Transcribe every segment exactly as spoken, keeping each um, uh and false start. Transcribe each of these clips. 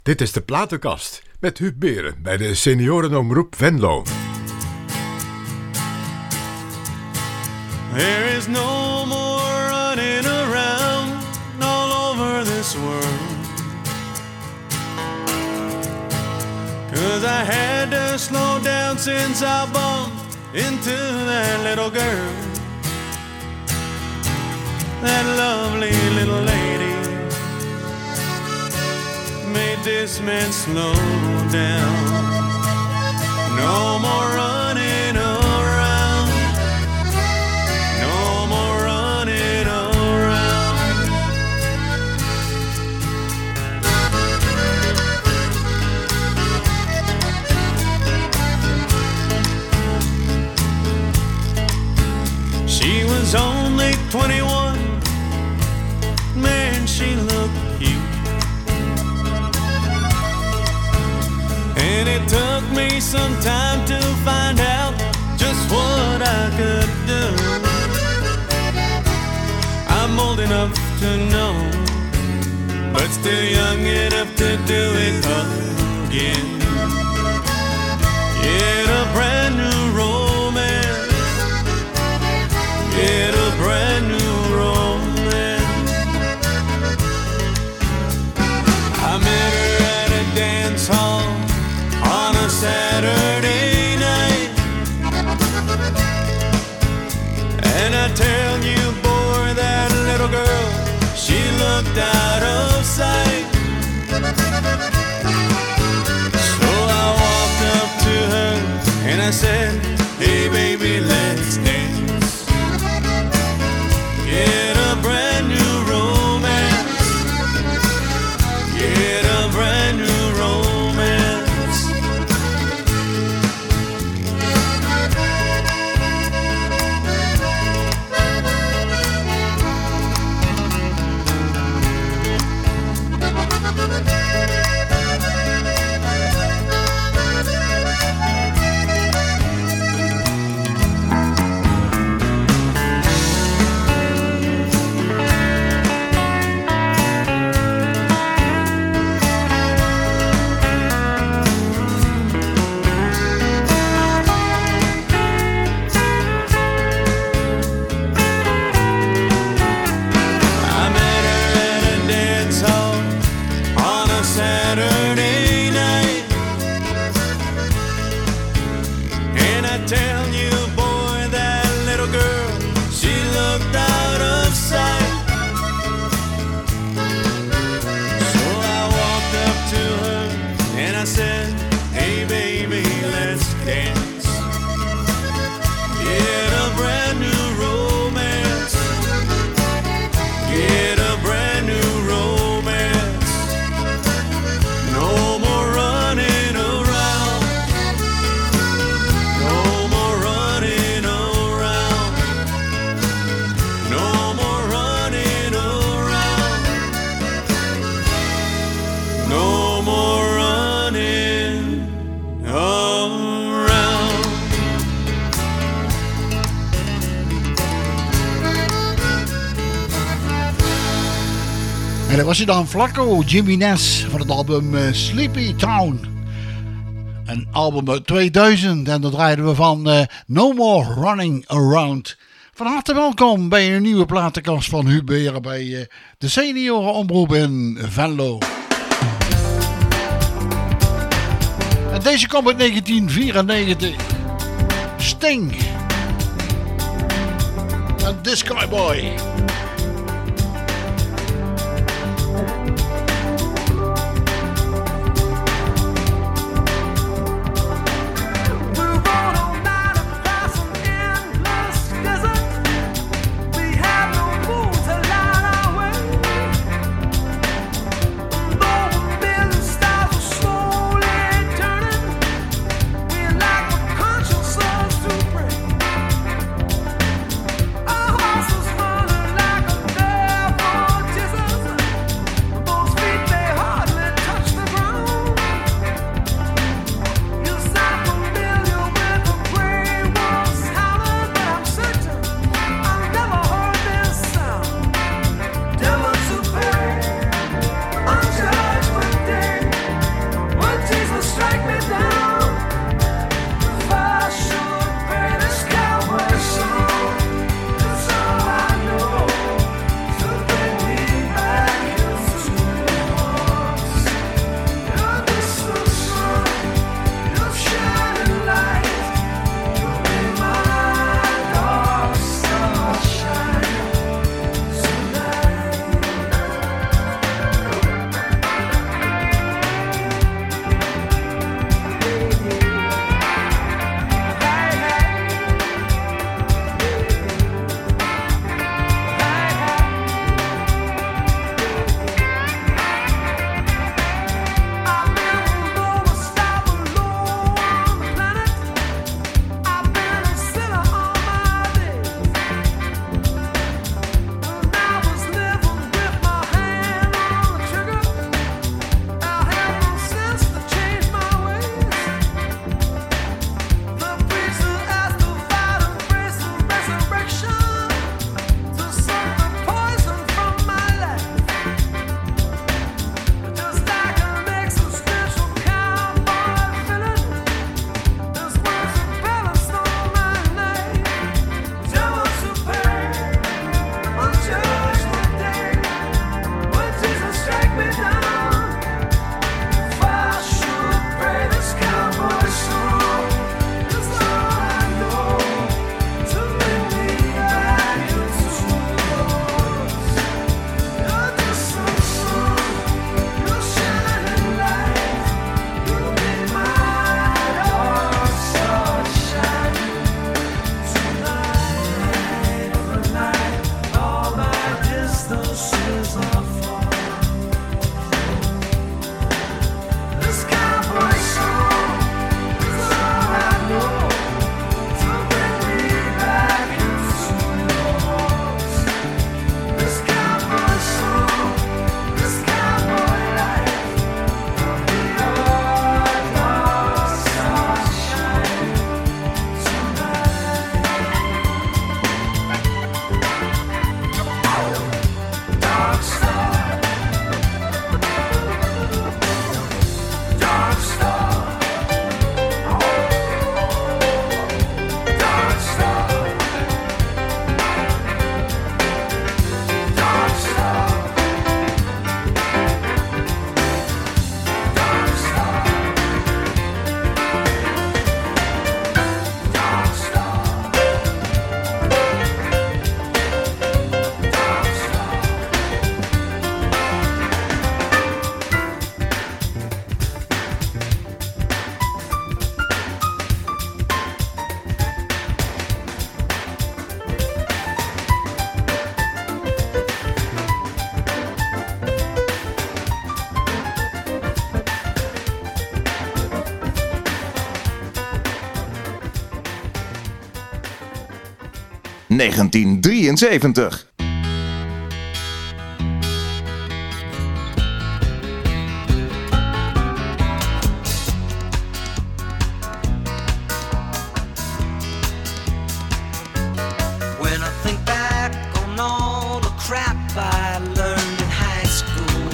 Dit is de platenkast met Huub Beren bij de seniorenomroep Venlo. There is no more running around all over this world, 'cause I had to slow down since I bumped into that little girl, that lovely little lady made this man slow down. No more running around, no more running around. She was only twenty-one, man, she looked cute. And it took me some time to find out just what I could do. I'm old enough to know, but still young enough to do it again. Get a brand new romance, get a brand new romance. I met her at a dance hall on a Saturday night, and I tell you, boy, that little girl, she looked out of sight. So I walked up to her and I said, hey baby, let's dance. Get a brand new romance, get a brand new romance. En dat was je dan, Flacco, Jimmy Ness, van het album uh, Sleepy Town. Een album uit tweeduizend en daar draaiden we van uh, No More Running Around. Van harte welkom bij een nieuwe platenkast van Huub Beren bij uh, de seniorenomroep in Venlo. En deze komt uit negentien vierennegentig. Sting. En Disco Boy. Horses running negentien drieënzeventig. When I think back on all the crap I learned in high school,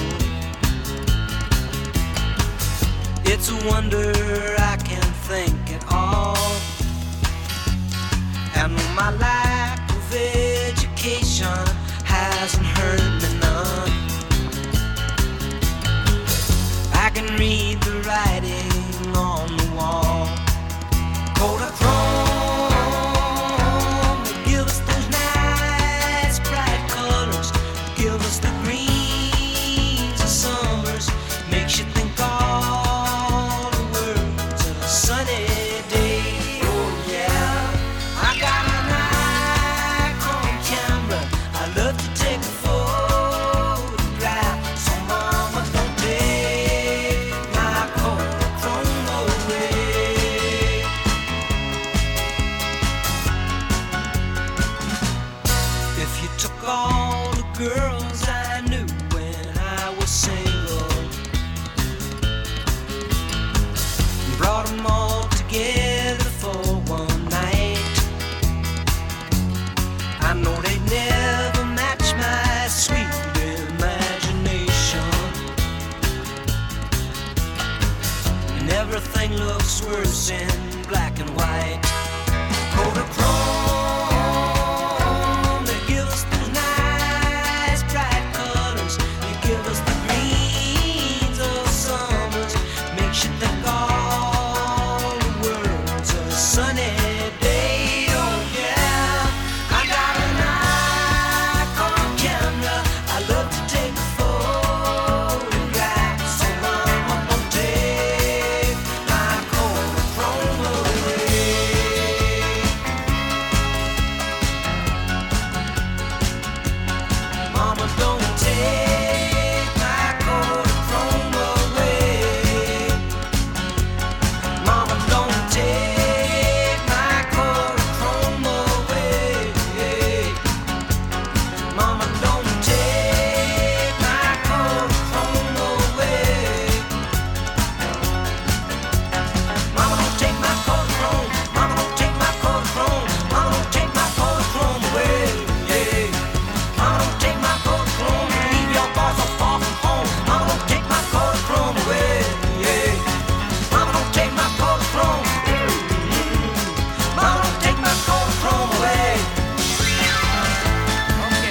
it's a wonder I can think at all. And my lack of education hasn't hurt me none. I can read the writing on the wall. Kodachrome, they give us those nice bright colors, give us the greens of summers, makes you think all the words of a sunny day. Oh yeah, I got an Nikon camera, I love to take a photograph, so mama don't take my Kodachrome away. If you took all the girls I knew when I was single, brought them all together for one night, I know they'd never match my sweet imagination. And everything looks worse in black and white. Kodachrome, they give us those nice bright colors, they give us the greens of summers, makes you think all the world's a sunny day. Oh yeah, I got a Nikon camera, I love to take a photograph, so mama don't take my Kodachrome away. Mama don't take my Kodachrome away. Mama don't take my Kodachrome away. Mama don't take my Kodachrome away. Mama don't take my Kodachrome. Mama don't take my Kodachrome. Mama don't take my Kodachrome away. Mama don't take my Kodachrome. Leave your boys so far from home. Mama don't take my Kodachrome away. Mama don't take my Kodachrome. Mama don't take my Kodachrome away. Okay.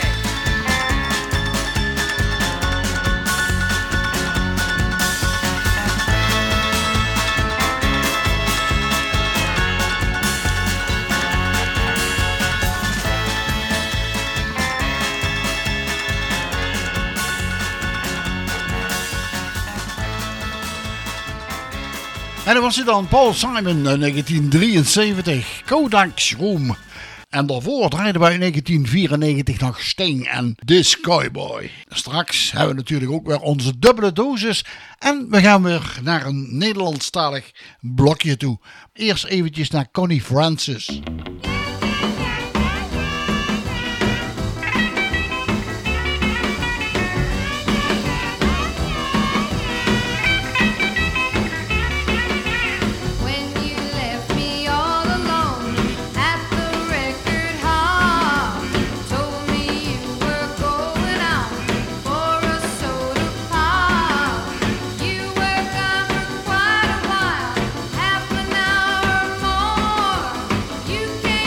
En dan was hij dan, Paul Simon, in negentien drieënzeventig, Kodak's Room. En daarvoor draaiden wij in negentien vierennegentig nog Sting en This Cowboy. Straks hebben we natuurlijk ook weer onze dubbele dosis. En we gaan weer naar een Nederlandstalig blokje toe. Eerst eventjes naar Connie Francis. When you left me all alone at the record hall, told me you were going out for a soda pop. You were gone for quite a while, half an hour or more. You came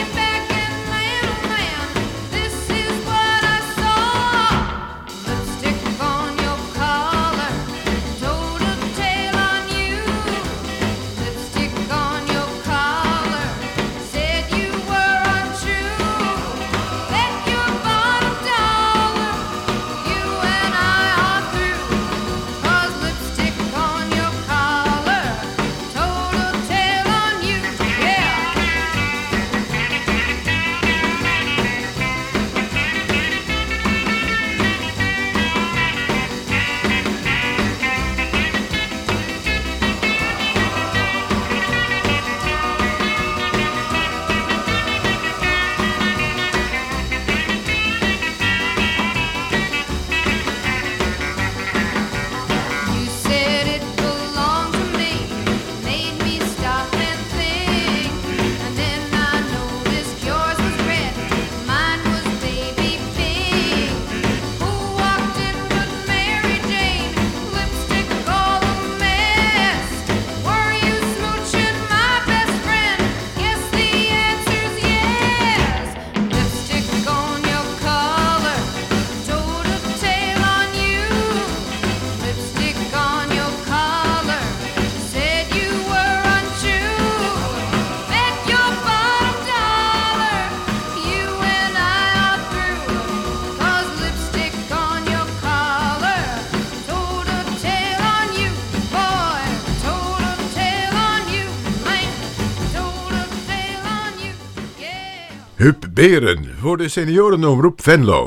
Huub Beren voor de seniorenomroep Venlo.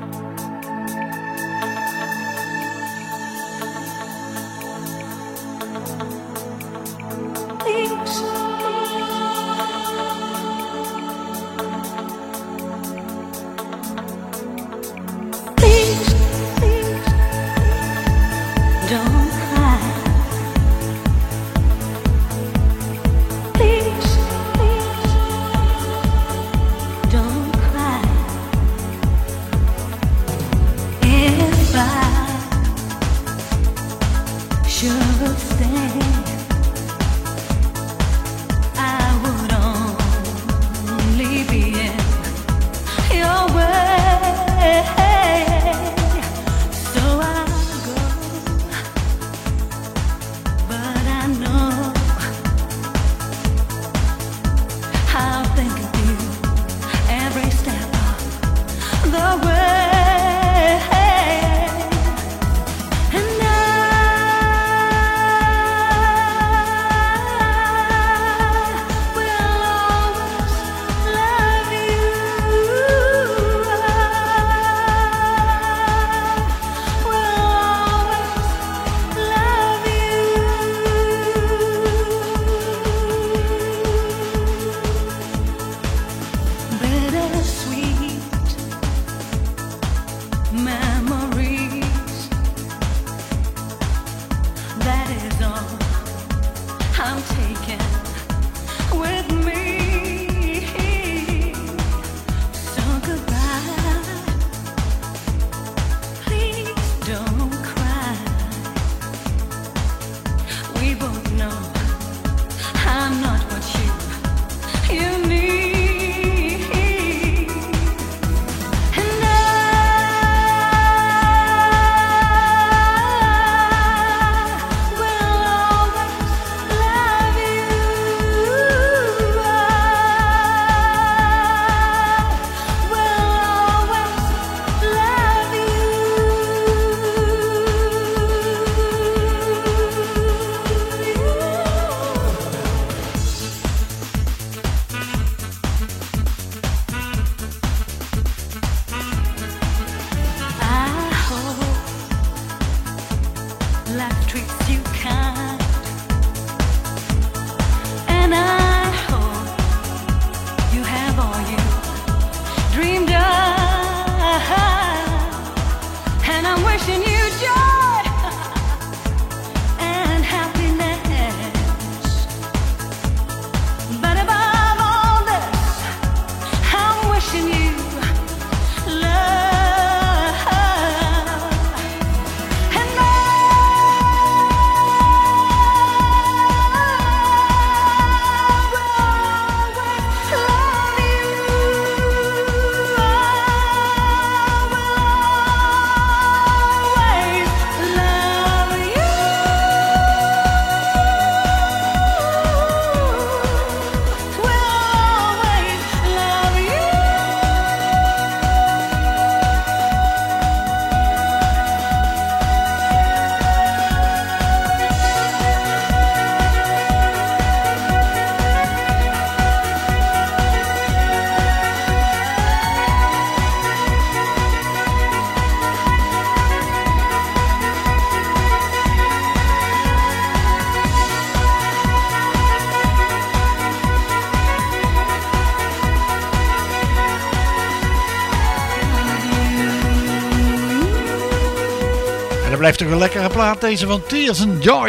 Blijft toch een lekkere plaat deze van Tears and Joy.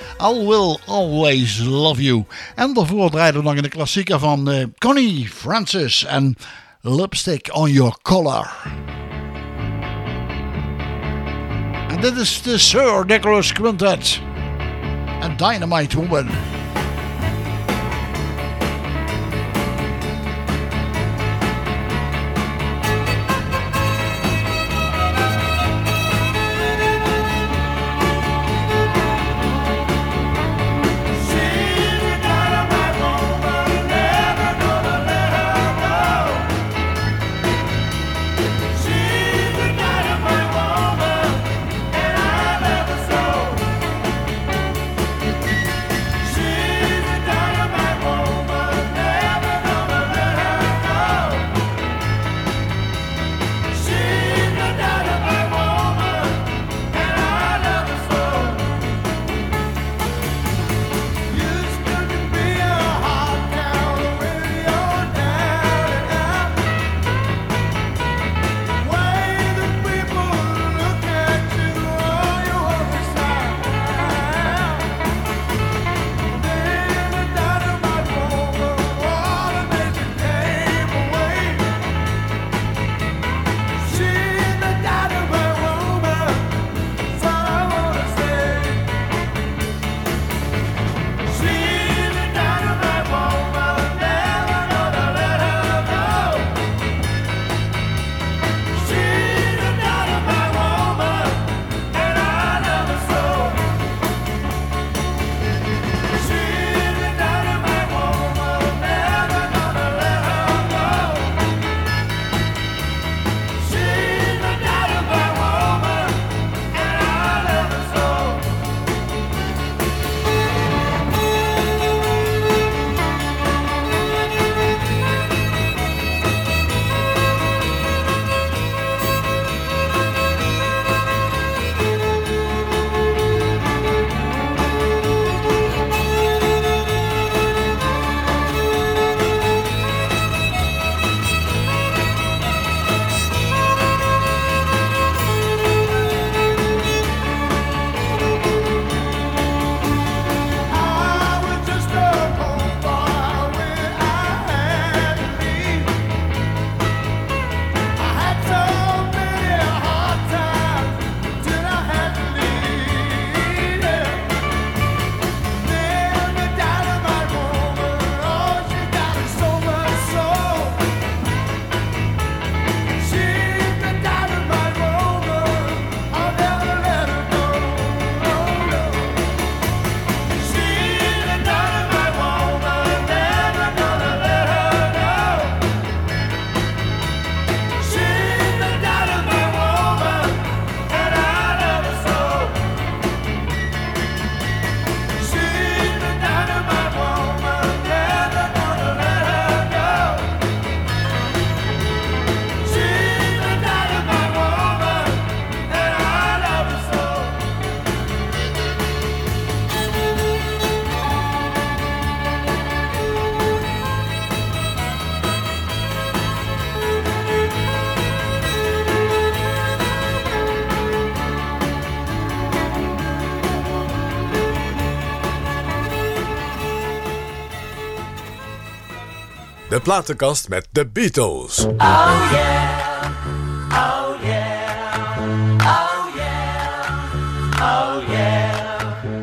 I Will Always Love You. En daarvoor draaiden we nog in de klassieker van uh, Connie Francis en Lipstick on Your Collar. En dit is de Sir Nicholas Quintet en Dynamite Woman. She De platenkast met de Beatles. Oh yeah, oh yeah, oh yeah, oh yeah.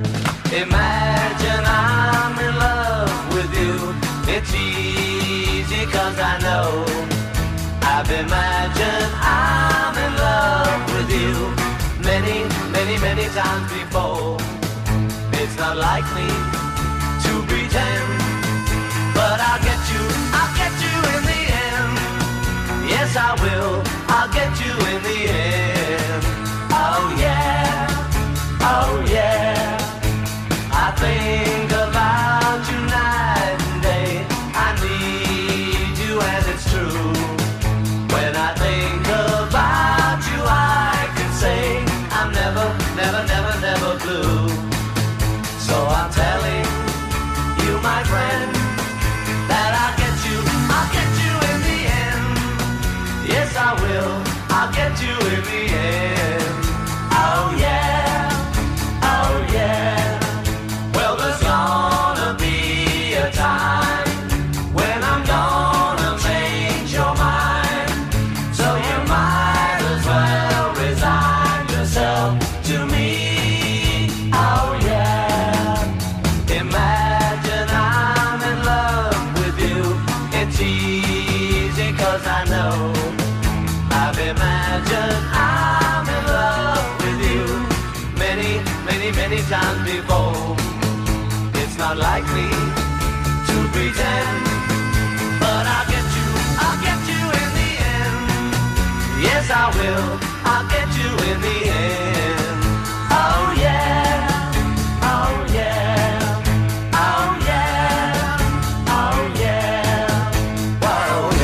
Imagine I'm in love with you. It's easy cause I know I've imagined I'm in love with you many, many, many times before. It's not like me to pretend, but I'll get you, I'll get you in the end. Yes, I will, I'll get you in the end. Oh yeah, oh yeah. I think about you night and day. I need you and it's true. When I think about you, I can say I'm never, never, never, never blue. So I'm telling you, my friend, that I'll get you, I'll get you in the end. Yes, I will, I'll get you in the end. Oh yeah, oh yeah. Well, there's gonna be a time when I'm gonna change your mind. So you might as well resign yourself to me. Oh yeah. Imagine I'm in love with you. It's easy cause I know I've imagined I'm in love with you many, many, many times before. It's not like me to pretend, but I'll get you, I'll get you in the end. Yes, I will, I'll get you in the end. Oh yeah, oh yeah, oh yeah, oh yeah, oh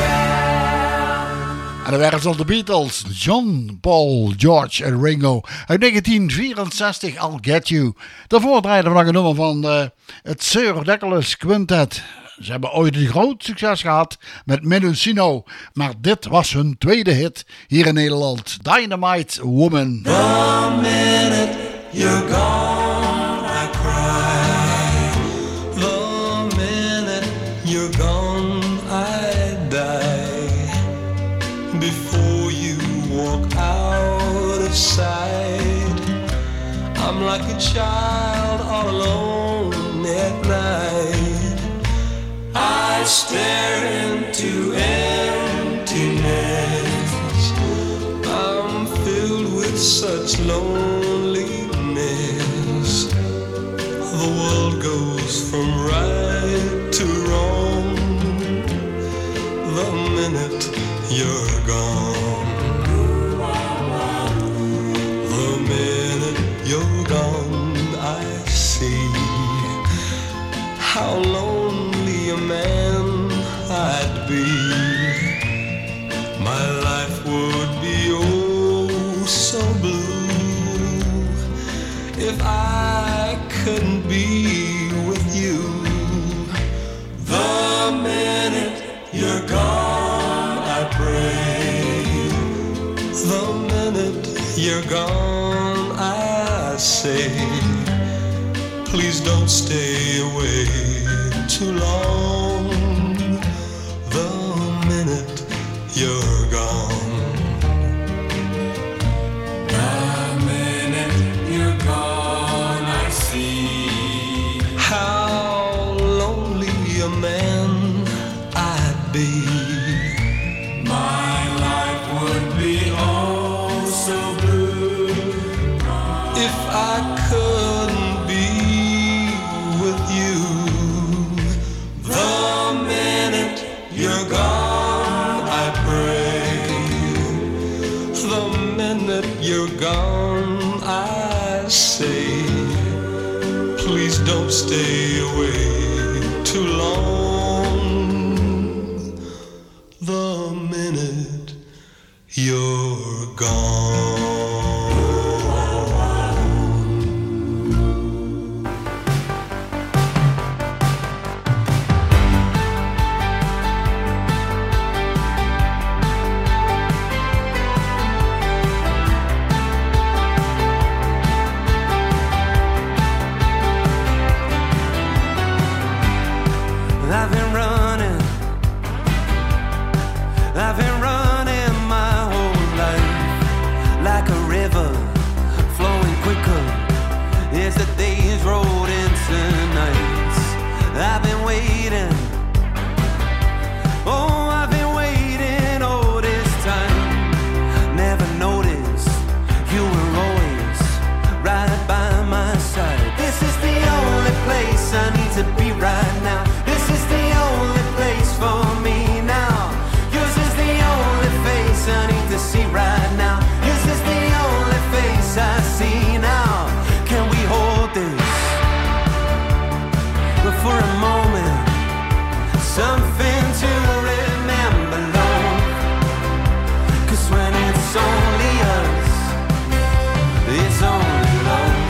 yeah. En dan waren ze al de Beatles, John, Paul, George en Ringo. Uit negentien vierenzestig, I'll Get You. Daarvoor draaiden we nog een nummer van uh, het Sir Douglas Quintet. Ze hebben ooit een groot succes gehad met Mendocino. Maar dit was hun tweede hit hier in Nederland. Dynamite Woman. The minute you're gone, I cry. The minute you're gone, I die. Before you walk out of sight, I'm like a child all alone at night. I stare into emptiness. I'm filled with such loneliness. The world goes from right to wrong the minute you're gone. The minute you're gone, I see how lonely a man I'd be. My life would be oh so blue if I couldn't be with you. The minute you're gone, I pray. The minute you're gone, I say, please don't stay away too long. The minute you're gone. The minute you're gone, I see how lonely a man I'd be. My life would be oh so blue if I couldn't be with you. The minute you're gone, I pray. The minute you're gone, I say, please don't stay away too long. The minute you're gone. for a moment, something to remember, love. 'Cause when it's only us, it's only love.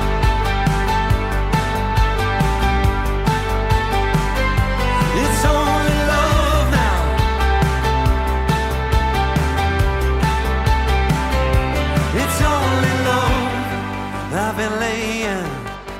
It's only love now. It's only love. I've been laying,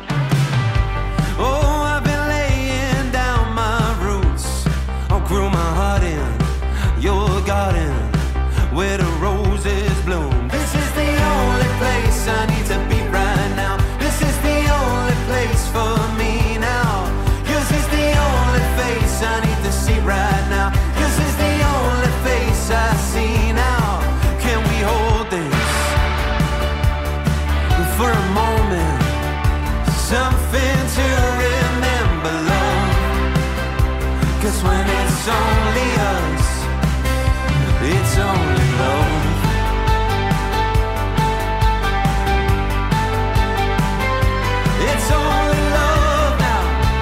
oh, I've been laying down my roots. I'll grow my heart in your garden where the roses bloom. This is the only place I need to be right now. This is the only place for me now. Yours is the only face I need to see right now. Yours is the only face I see now. Can we hold this for a moment? Something to remember, love. 'Cause when it's only us, it's only love. It's only love now.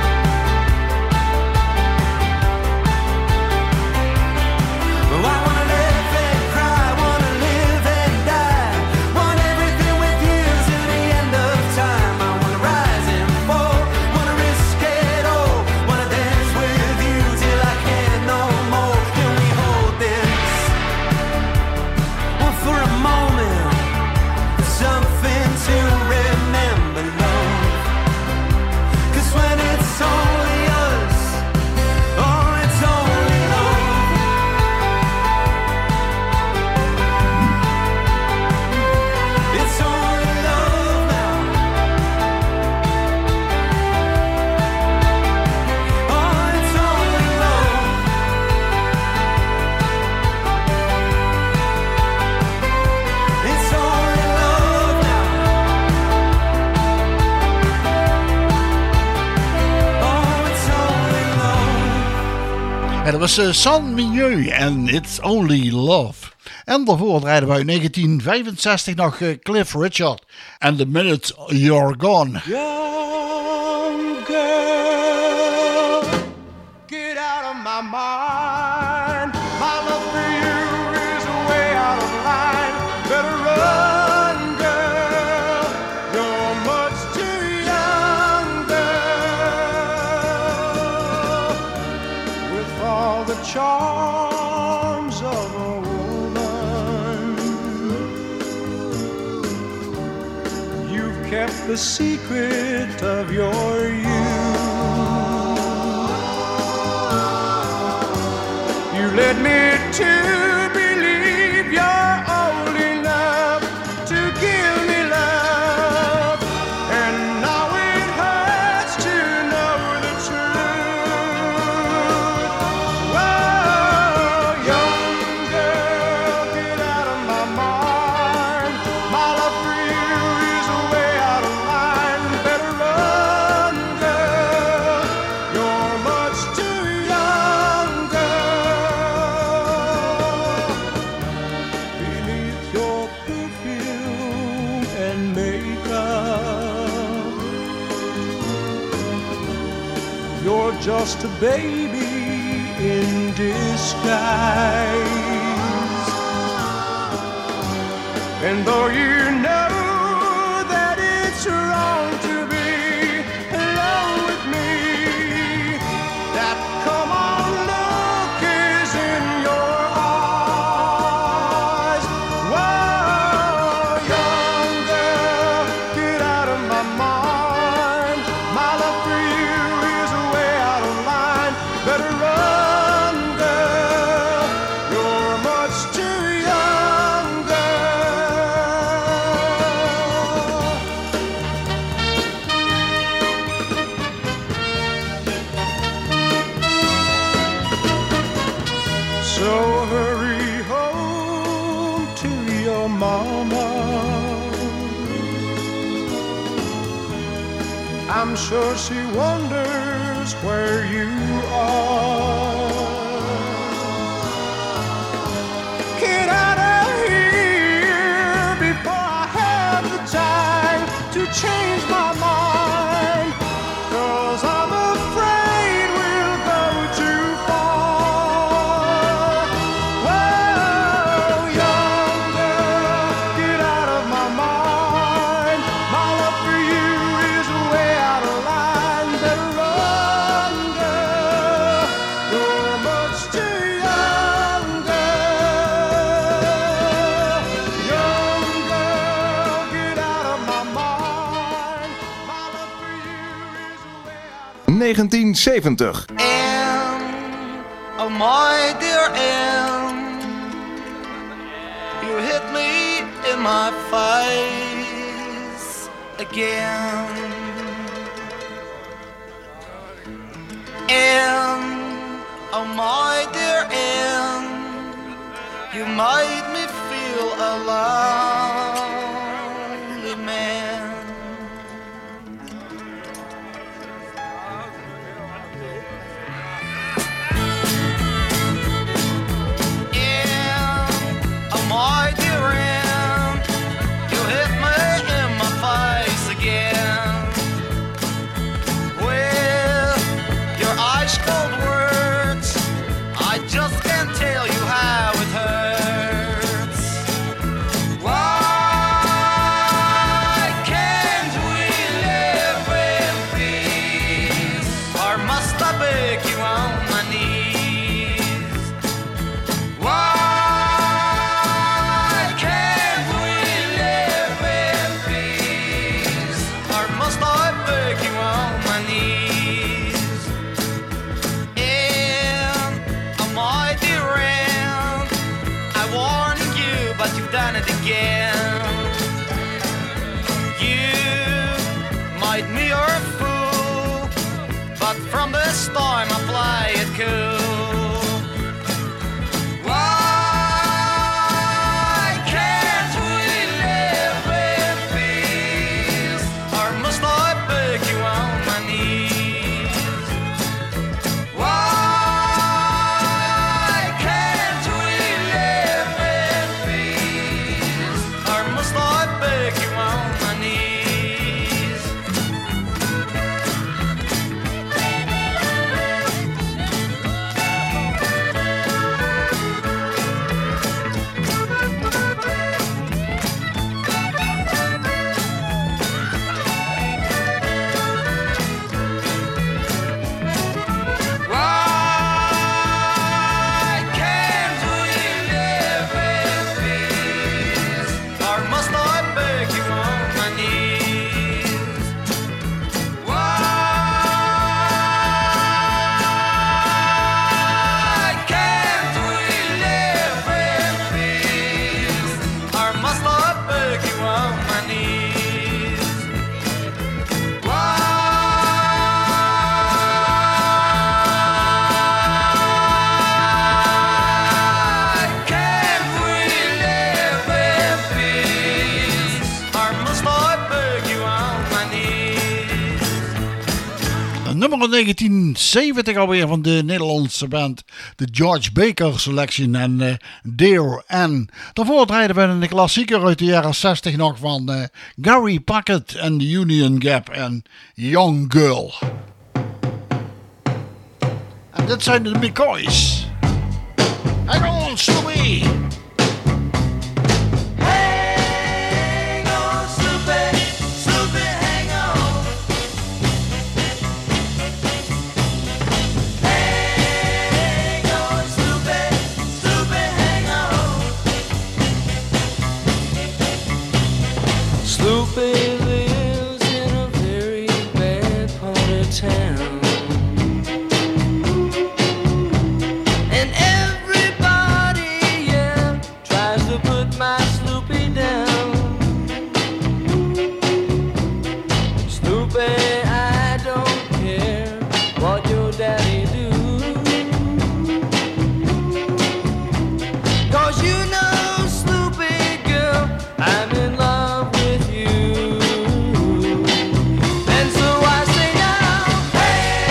Oh, I wanna live and cry, wanna live and die, want everything with you till the end of time. I wanna rise and fall, wanna risk it all, wanna dance with you till I can't no more. Can we hold this? Well, for a moment, something to remember, love. 'Cause when it's only us, oh, it's only love. It's only love now. Oh, it's only love. It's only love now. Oh, it's only love. En dat was uh, San Milieu en It's Only Love. En daarvoor draaiden we uit negentien vijfenzestig nog uh, Cliff Richard en The Minute You're Gone. Young girl, get out of my mind. My love for you is way out of line. Better run, girl. You're much too young, girl. With all the charms of a woman, you've kept the secret of your youth. You led me to believe you're old enough to give me love, and now it hurts to know the truth. Whoa, young girl, get out of my mind. My love for you is way out of line. Better run, girl. You're much too young, girl. Beneath your perfume and makeup, you're just a baby in disguise. And though you know that it's wrong to be alone with me, that come on look is in your eyes. Whoa, young girl, get out of my mind. My love for you is way out of line. Better run, girl. You're much too young, girl. So hurry home to your mama. I'm sure she wonders where you are. Get out of here before I have the time to change my mind, 'cause I'm afraid negentien zeventig. Anne, oh my dear Anne, you hit me in my face again. Anne, oh my dear Anne, you made me feel a lonely man. My dear Anne, you hit me in my face again with your ice cold words. I just can't tell you how it hurts. Why can't we live in peace? Or must I beg you on my knees? Why? Done it again. You made me your fool, but from this time I play it cool. Why can't we live in peace? Or must I beg you on my knees? Why can't we live in peace? Or must I beg you on my knees? Why can't we live in peace? Or must I beg you on my knees? Why can't we live in peace? Or must I beg you on my knees? Why can't we live in peace? Or must I beg you on my knees? Nummer negentien zeventig alweer van de Nederlandse band de George Baker Selection en uh, Dear Anne. Daarvoor draaiden we een klassieker uit de jaren zestig nog van uh, Gary Packett en The Union Gap en Young Girl. En dit zijn de McCoys. Hang on, Snoopy! Hang on, Snoopy, Snoopy, hang on. Hang on, Snoopy, Snoopy, hang on. Snoopy lives in a very bad part of town. And everybody, yeah, tries to put my Snoopy down. Snoopy, I don't care what your daddy do. 'Cause you know, Snoopy girl, I'm in love with you. And so I say now, hey,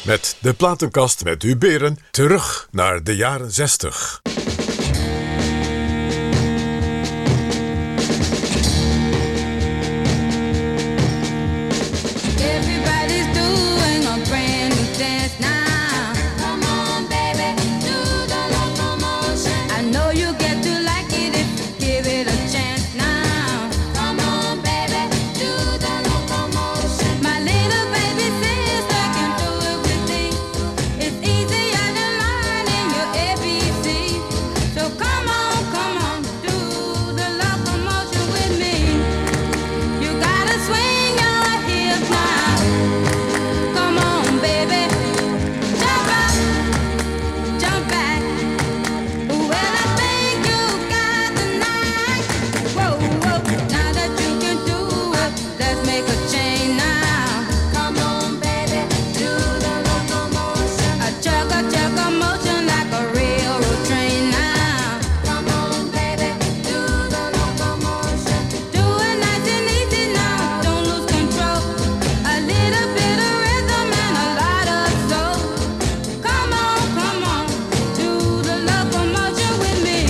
Met de platenkast met Huub Beren terug naar de jaren zestig. Everybody's doing a brand new dance now. Come on, baby, do the locomotion. I know you get to like it if you give it a chance now. Come on, baby, do the locomotion. My little baby sister can do it with me. It's easier than learning your A B C. So come on, come on, do the locomotion with me. You gotta swing your hips now. Come on, baby. Jump up, jump back. Well, I think you got the knack. Whoa, whoa. Now that you can do it, let's make a change now. Come on, baby, do the locomotion. A chugga chugga motion like a railroad train now. Come on, baby, do the locomotion. Do it nice and easy now. Don't lose control. A little bit of rhythm and a lot of soul. Come on, come on, do the locomotion with me.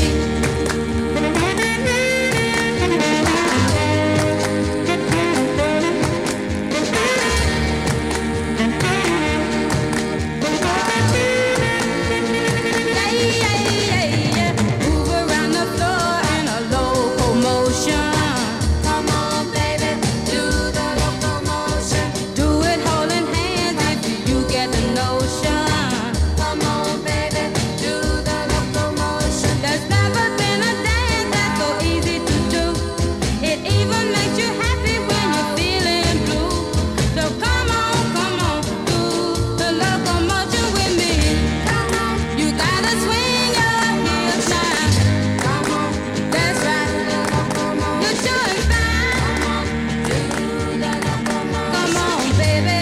Yeah, yeah, yeah, yeah. Move around the floor in a locomotion. Come on, baby, do the locomotion. Do it holding hands if you get the notion. Come on, baby, do the locomotion. There's never been a dance that's so easy to do. It even makes you happy when you're feeling blue. So come on, come on, do the locomotion with me. Come on, you gotta swing your hips now. Come on, that's right. You're doing fine. Come on, baby.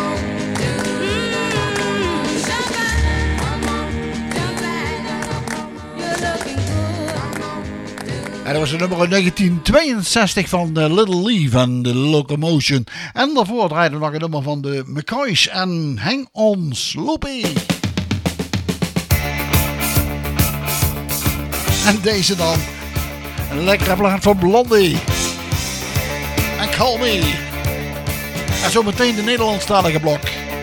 Mm, jump up, jump back. You're looking good. En dat was de nummer uit negentien tweeënzestig van de Little Lee van de Locomotion. En daarvoor draaiden we nog een nummer van de McCoys en Hang On Sloopy. En deze dan. Een lekkere plaat van Blondie. En Call Me. En zo meteen de Nederlandstalige blok.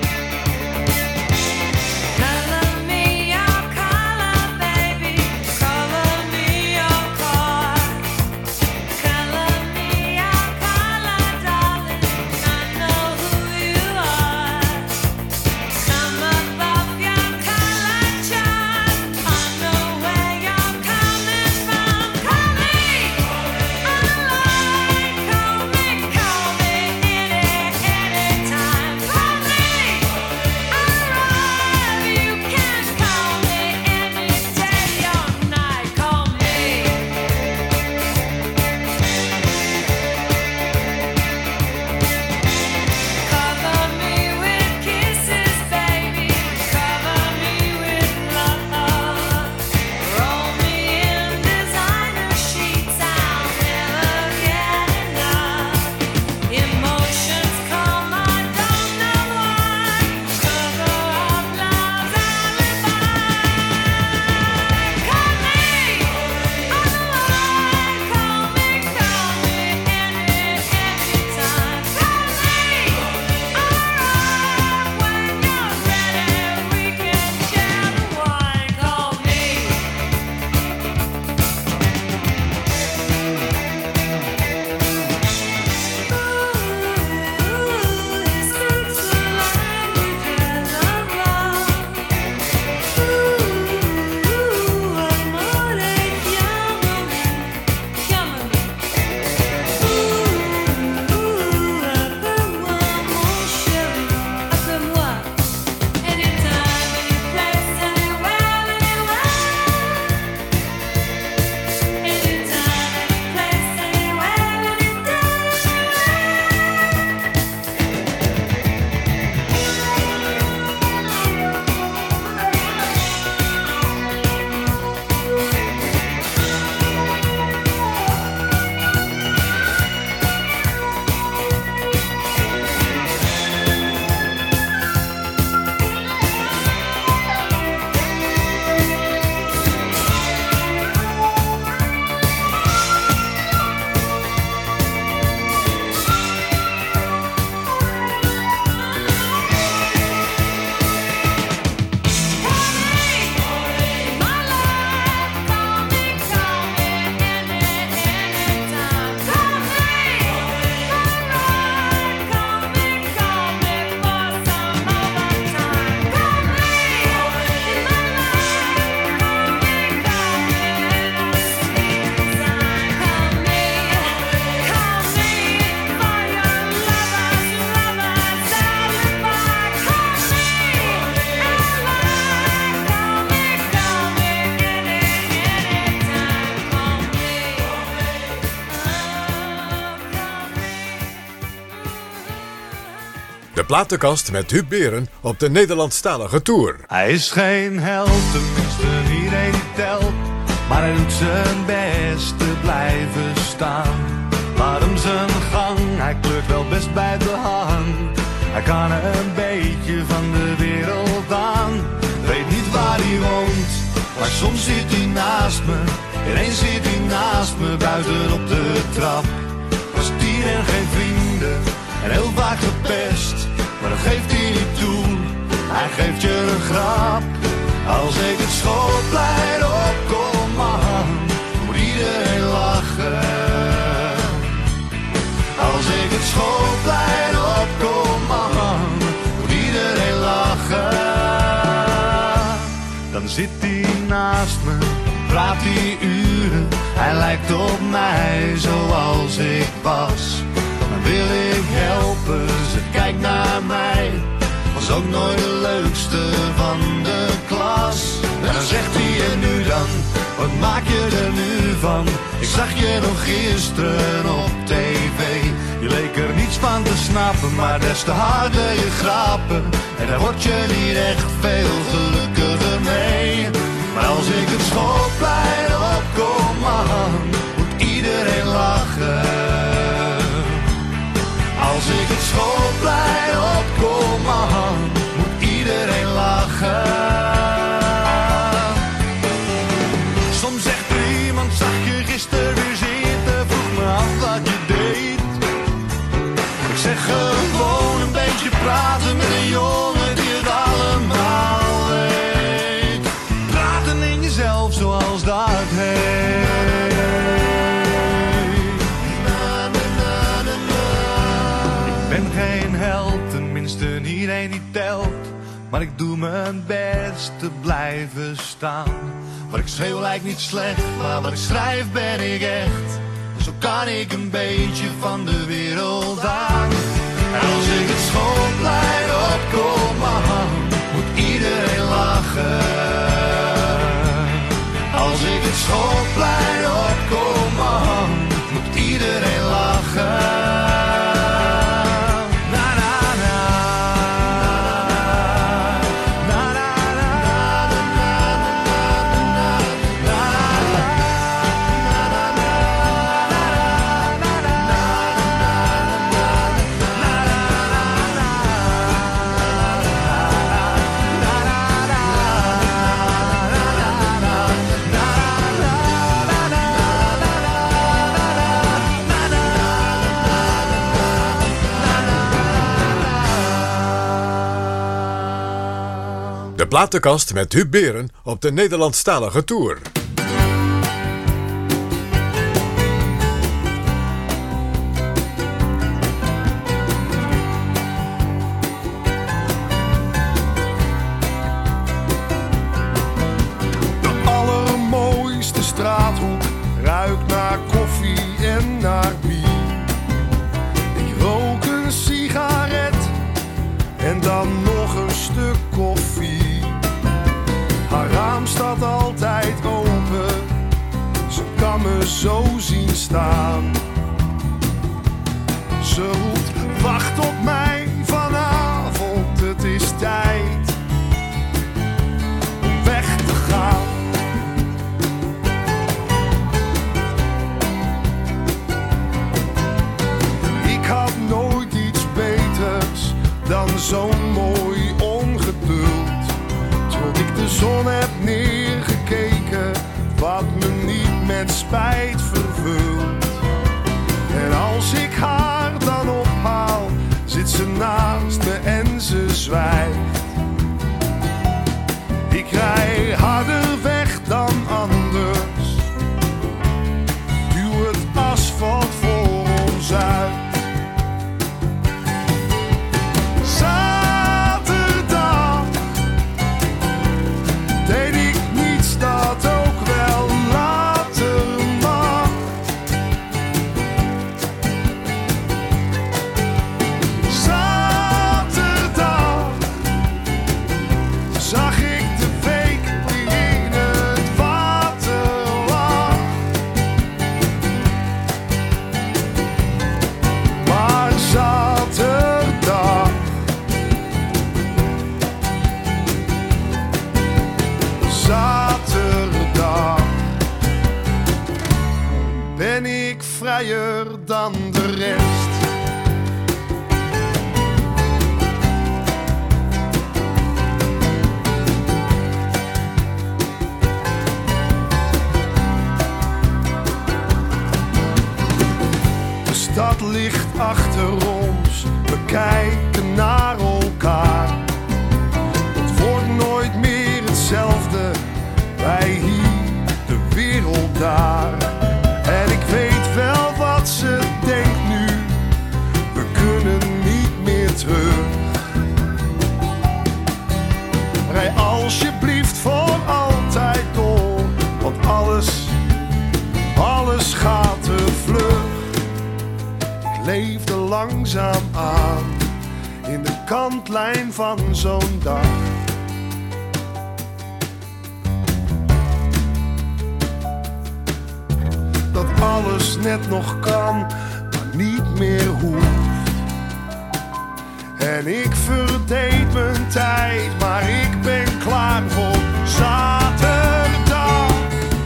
Color me your color, baby. Color me your car. Color me your color, darling. I know who you are. Come above your color chart. I know where you're coming from. Call me on the line. Call me, call me any, anytime. Call me. De platenkast met Huub Beren op de Nederlandstalige Tour. Hij is geen held, tenminste iedereen die telt. Maar hij doet zijn best te blijven staan. Laat hem zijn gang, hij kleurt wel best bij de hang. Hij kan een beetje van de wereld aan. Weet niet waar hij woont, maar soms zit hij naast me. Ineens zit hij naast me, buiten op de trap. Was tien en geen vrienden, en heel vaak gepest. Maar dat geeft hij niet toe, hij geeft je een grap. Als ik het schoolplein opkom, man, moet iedereen lachen. Als ik het schoolplein opkom, man, moet iedereen lachen. Dan zit hij naast me, praat hij uren. Hij lijkt op mij zoals ik was. Dan wil ik helpen, ze kijkt naar mij. Was ook nooit de leukste van de klas. En dan zegt hij en nu dan, wat maak je er nu van? Ik zag je nog gisteren op tv. Je leek er niets van te snappen, maar des te harder je grappen. En daar word je niet echt veel gelukkiger mee. Maar als ik het schoolplein opkom, man, moet iedereen lachen. Als ik het schoolplein opkom, man, moet iedereen lachen. Soms zegt er iemand, zag je gisteren weer zitten, vroeg me af wat je deed. Ik zeg gewoon een beetje praten met een jongen die het allemaal weet. Praten in jezelf zoals dat heet. Ik ben geen held, tenminste iedereen die telt. Maar ik doe mijn best te blijven staan. Wat ik schreeuw lijkt niet slecht, maar wat ik schrijf ben ik echt. Zo kan ik een beetje van de wereld aan. En als ik het schoolplein opkom, man, moet iedereen lachen. Als ik het schoolplein opkom, man, moet iedereen lachen. De platenkast met Huub Beren op de Nederlandstalige Tour. De allermooiste straathoek ruikt naar koffie en naar bier. Ik rook een sigaret en dan nog een stuk koffie. Haar raam staat altijd open, ze kan me zo zien staan. Ze roept, wacht op mij vanavond, het is tijd om weg te gaan. Ik had nooit iets beters dan zo'n mooi ongeduld. Tot ik de zon heb neergekeken, wat me niet met spijt vervult. En als ik haar dan ophaal, zit ze naast me en ze zwijgt. Ik rij harder weg dan anders, duw het asfalt voor ons uit. Zaterdag deed ik niets dat ook wel later mag. Zaterdag achter ons, we kijken naar elkaar. Het wordt nooit meer hetzelfde, wij hier, de wereld daar. En ik weet wel wat ze denkt nu, we kunnen niet meer terug. Rij alsjeblieft voor altijd door, want alles, alles gaat te vlug. Ik leefde langzaam aan, in de kantlijn van zo'n dag. Dat alles net nog kan, maar niet meer hoeft. En ik verdeed mijn tijd, maar ik ben klaar voor zaterdag.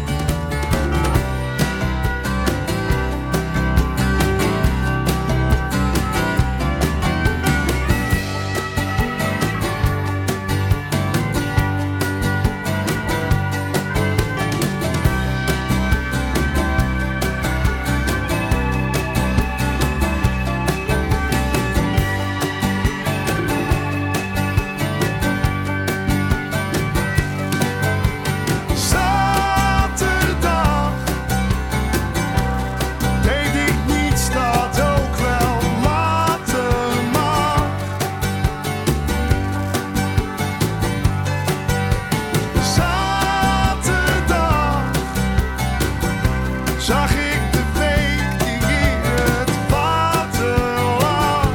Zag ik de week die in het water lag.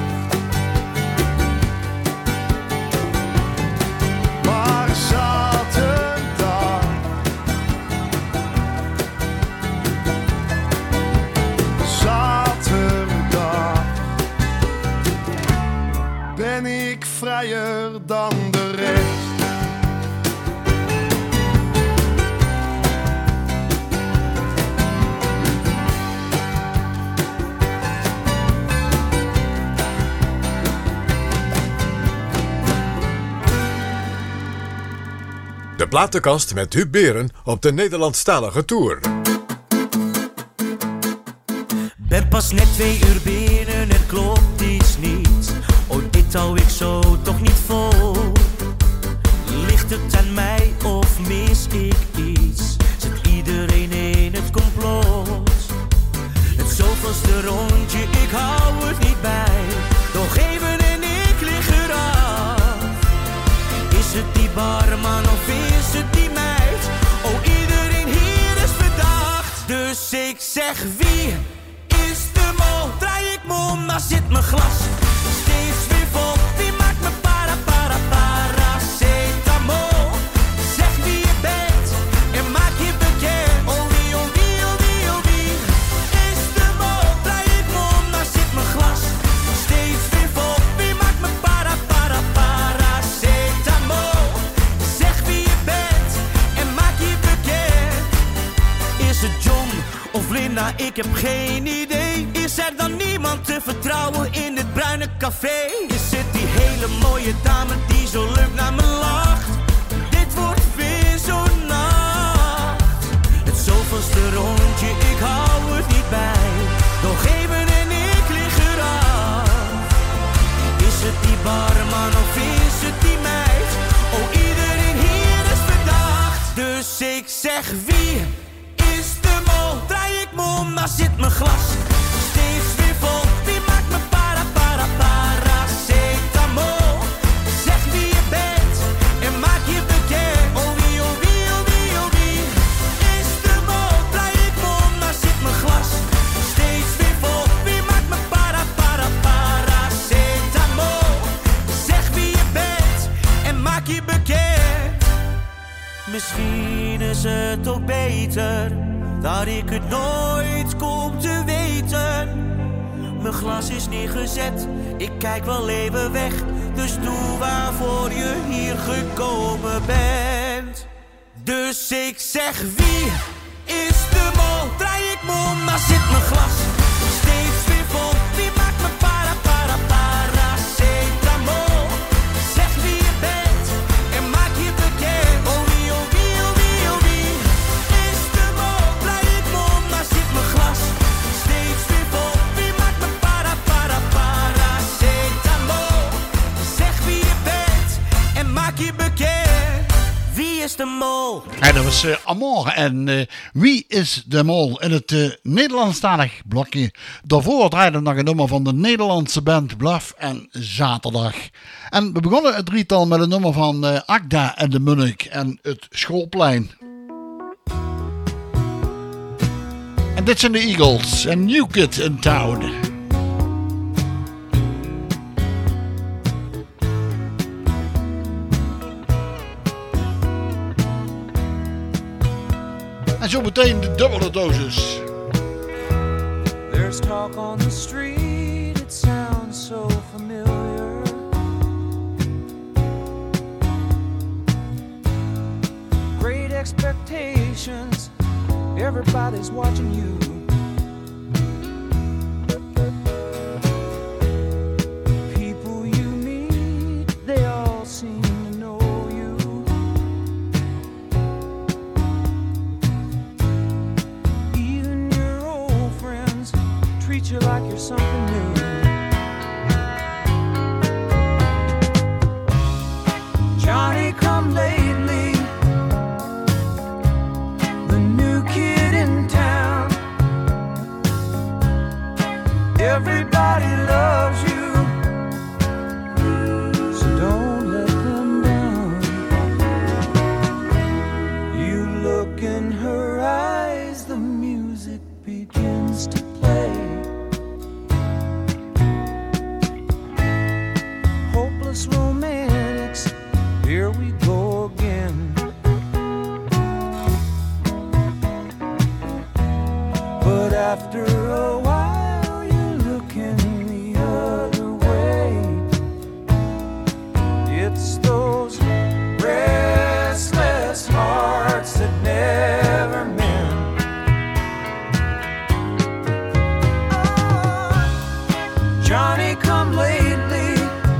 Maar zaterdag, zaterdag ben ik vrijer dan de rest. De platenkast met Huub Beren op de Nederlandstalige tour. Ben pas net twee uur binnen, er klopt iets niet. Oh, dit hou ik zo toch niet vol. Ligt het aan mij of mis ik iets? Zit iedereen in het complot? Het zoveelste rondje, ik hou het niet bij. Nog even en ik lig eraf. Is het die barman of is het die meid? Oh, iedereen hier is verdacht. Dus ik zeg wie is de mol? Draai ik me om, daar zit mijn glas steeds weer vol. Wie maakt me para, para, paracetamol? Zeg wie je bent en maak je bekend. Oh wie, oh wie, oh wie, oh wie is de mol? Draai ik me om, daar zit mijn glas steeds weer vol. Wie maakt me para, para, paracetamol? Zeg wie je bent en maak je bekend. Is het John of Linda? Ik heb geen idee. Is er dan niemand te vertrouwen in dit bruine café? Is het die hele mooie dame die zo leuk naar me lacht? Dit wordt weer zo'n nacht. Het zoveelste rondje, ik hou het niet bij. Nog even en ik lig eraf. Is het die barman of is het die meid? Oh, iedereen hier is verdacht. Dus ik zeg wie is de mol? Draai ik me om, daar zit mijn glas steeds weer vol. Wie maakt me para, para, paracetamol? Zeg wie je bent en maak je bekend. Oh wie, oh wie, oh wie, oh wie is de mol? Draai ik me om, daar zit mijn glas steeds weer vol. Wie maakt me para, para, paracetamol? Zeg wie je bent en maak je bekend. Misschien is het ook beter dat ik het nooit kom te weten. Mijn glas is neergezet, ik kijk wel even weg. Dus doe waarvoor je hier gekomen bent. Dus ik zeg wie is de mol? Draai ik me om, daar zit mijn glas steeds weer vol. Wie maakt me para, para, paracetamol? Zeg wie je bent en maak je bekend. Oh wie, oh wie, oh wie, oh wie is de mol? Draai ik me om, daar zit mijn glas steeds weer vol. Wie maakt me para, para, mister Mole. En dat was uh, Amor. En uh, Wie is de Mol? In het uh, Nederlandstalig blokje. Daarvoor draaide nog een nummer van de Nederlandse band Bluff en Zaterdag. En we begonnen het drietal met een nummer van uh, Agda en de Munnik en het Schoolplein. En dit zijn de Eagles en New Kid in Town. En zo meteen de dubbele dosis. There's talk on the street, it sounds so familiar. Great expectations, everybody's watching you. People you meet, they all seem to know you. Even your old friends treat you like you're something new. Johnny come lately, the new kid in town. Everybody loves you, so don't let them down. You look in her eyes, the music begins to play. Hopeless romantics, here we go again. But after a while, you're looking the other way. It's those restless hearts that never mend. Oh, Johnny come lately,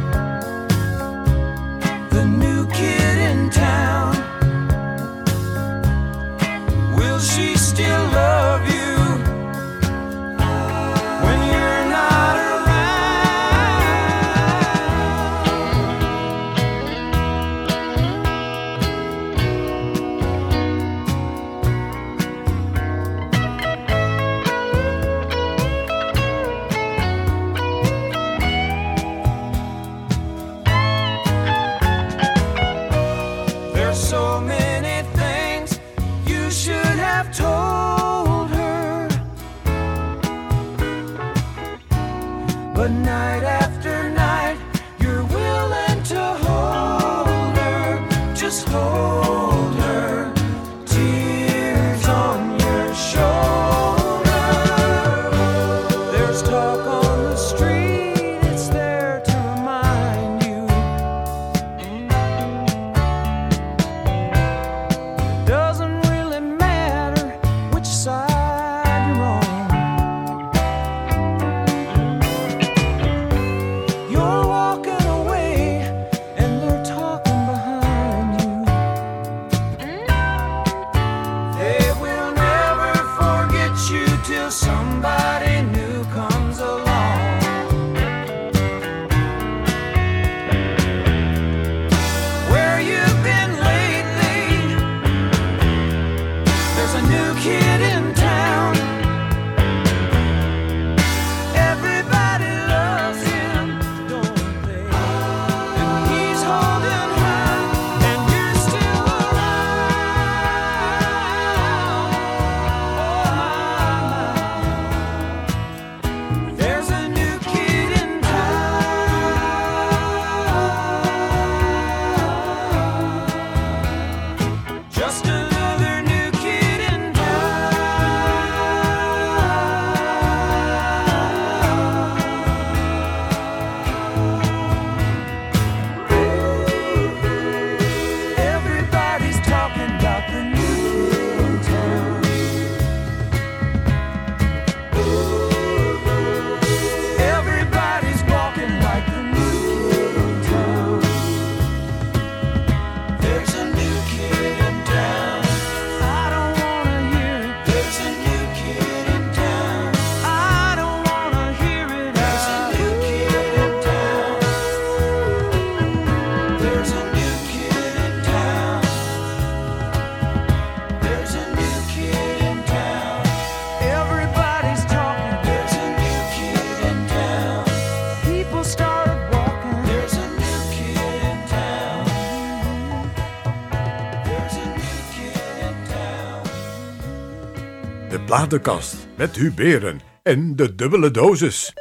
the new kid in town. Will she still love you platenkast met Huberen en de dubbele dosis.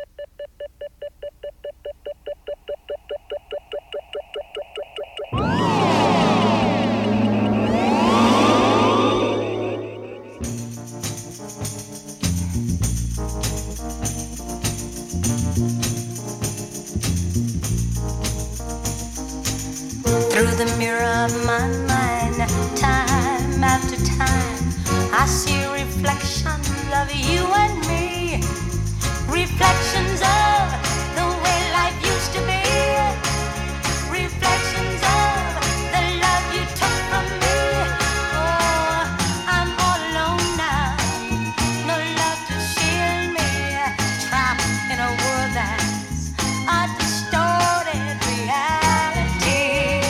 Through the mirror of my mind, time after time, I see reflections of you and me. Reflections of the way life used to be. Reflections of the love you took from me. Oh, I'm all alone now. No love to shield me. Trapped in a world that's a distorted reality.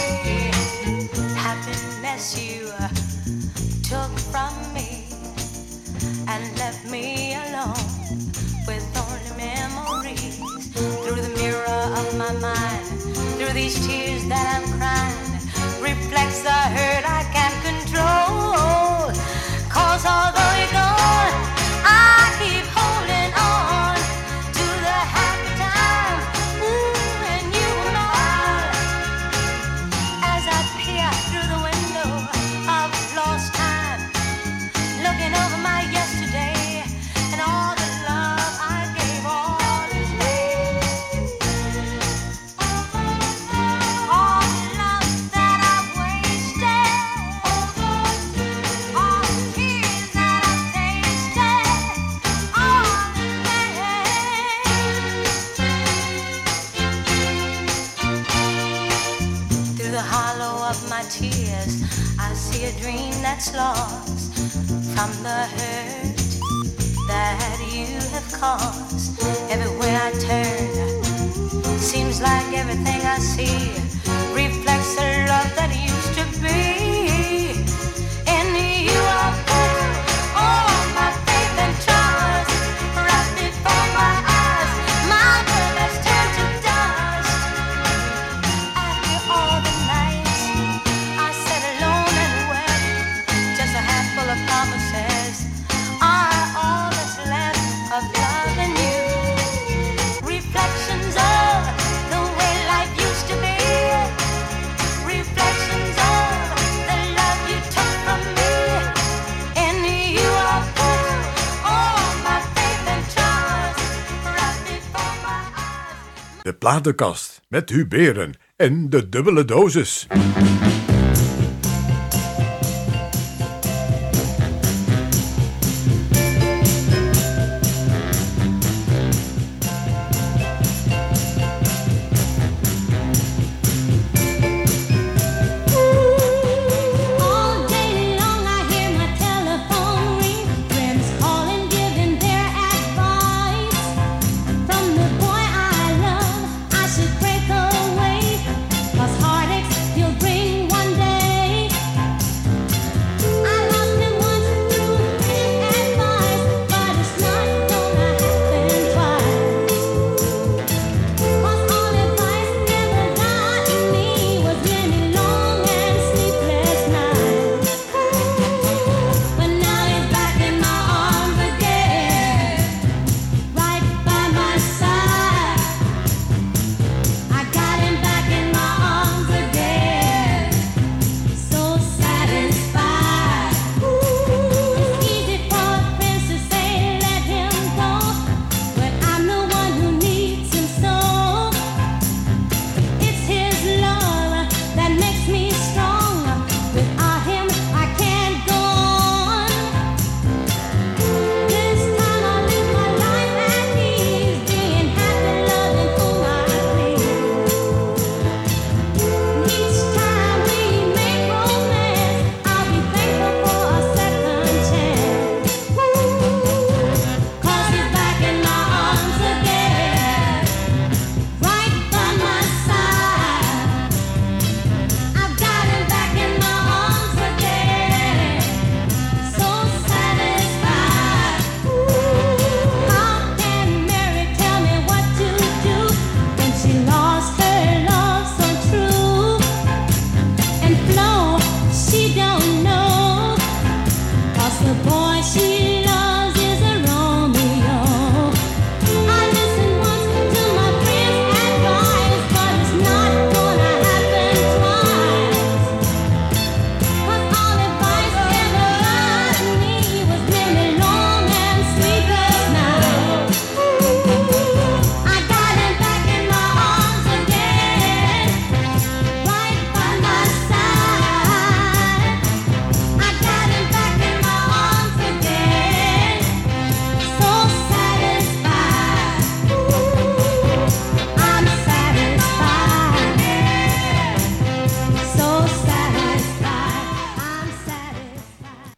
Happiness you took from me and left me alone with only memories. Through the mirror of my mind, through these tears that I'm crying, reflects the hurt I can't control. Cause although you're gone, I keep holding on to the happy time. Ooh, and you were mine. As I peer through the window of lost time, looking over my yesterday and all the love I gave, all is all the love that I've wasted, all the tears that I've tasted, all is through the hollow of my tears, I see a dream that's lost from the hurt that you have caused. Everywhere I turn, seems like everything I see reflects the love that used to be. In you I put all my faith and trust, right before my eyes, my world has turned to dust. After all the nights I sat alone and wept, just a handful of promises are all that's left of love and you. Reflections of the way life used to be. Reflections of the love you took from me. In you I put all my faith and trust, right before my eyes. De platenkast met Huberen en de dubbele dosis. All day long I hear my telephone ring, friends calling, giving their advice. From the boy I love, I should break away, 'cause heartaches he'll bring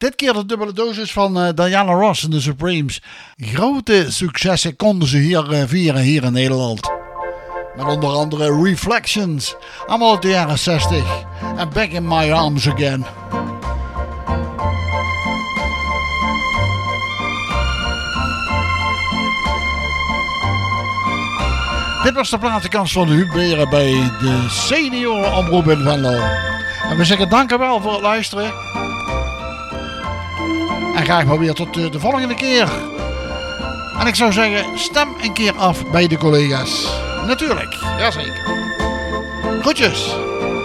Dit keer de dubbele dosis van uh, Diana Ross en de Supremes. Grote successen konden ze hier uh, vieren hier in Nederland. Met onder andere Reflections, allemaal uit de jaren zestig. En Back in My Arms Again. Dit was de platenkast van de Huub Beren bij de senioren omroep in Venlo. En we zeggen dank u wel voor het luisteren. En graag maar weer tot de volgende keer. En ik zou zeggen, stem een keer af bij de collega's. Natuurlijk, jazeker. Groetjes.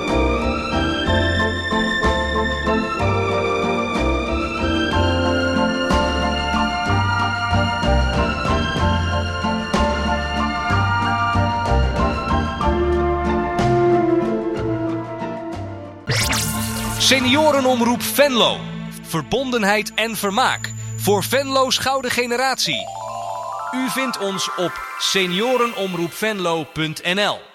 Seniorenomroep Venlo. Verbondenheid en vermaak. Voor Venlo's gouden generatie. U vindt ons op seniorenomroepvenlo punt n l.